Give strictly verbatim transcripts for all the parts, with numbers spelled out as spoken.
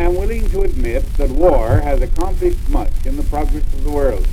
am willing to admit that war has accomplished much in the progress of the world.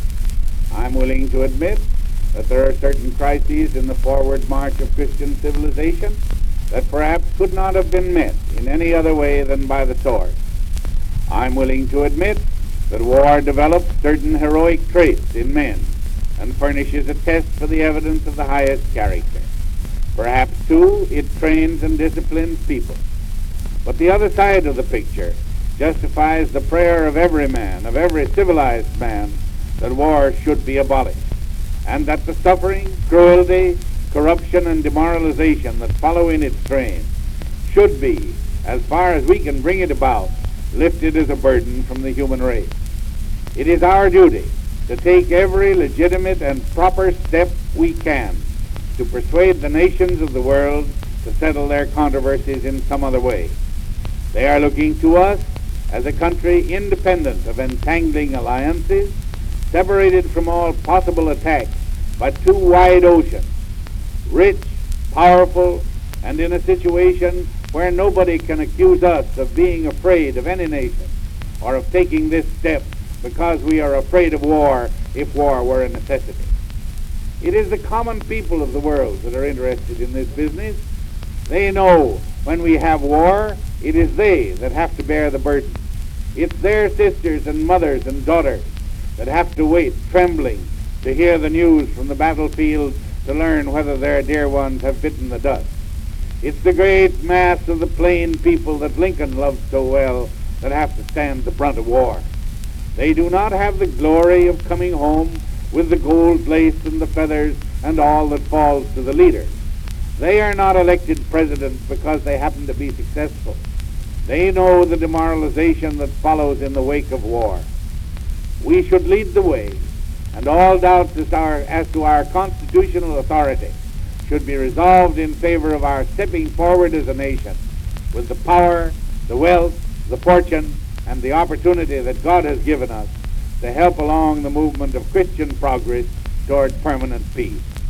I'm willing to admit that there are certain crises in the forward march of Christian civilization that perhaps could not have been met in any other way than by the sword. I'm willing to admit that war develops certain heroic traits in men and furnishes a test for the evidence of the highest character. Perhaps, too, it trains and disciplines people. But the other side of the picture justifies the prayer of every man, of every civilized man, that war should be abolished, and that the suffering, cruelty, corruption, and demoralization that follow in its train should be, as far as we can bring it about, lifted as a burden from the human race. It is our duty to take every legitimate and proper step we can to persuade the nations of the world to settle their controversies in some other way. They are looking to us as a country independent of entangling alliances, separated from all possible attacks by two wide oceans, rich, powerful, and in a situation where nobody can accuse us of being afraid of any nation or of taking this step because we are afraid of war if war were a necessity. It is the common people of the world that are interested in this business. They know when we have war, it is they that have to bear the burden. It's their sisters and mothers and daughters that have to wait trembling to hear the news from the battlefield to learn whether their dear ones have bitten the dust. It's the great mass of the plain people that Lincoln loved so well that have to stand the brunt of war. They do not have the glory of coming home with the gold lace and the feathers and all that falls to the leader. They are not elected presidents because they happen to be successful. They know the demoralization that follows in the wake of war. We should lead the way, and all doubts as, our, as to our constitutional authority should be resolved in favor of our stepping forward as a nation with the power, the wealth, the fortune, and the opportunity that God has given us to help along the movement of Christian progress toward permanent peace.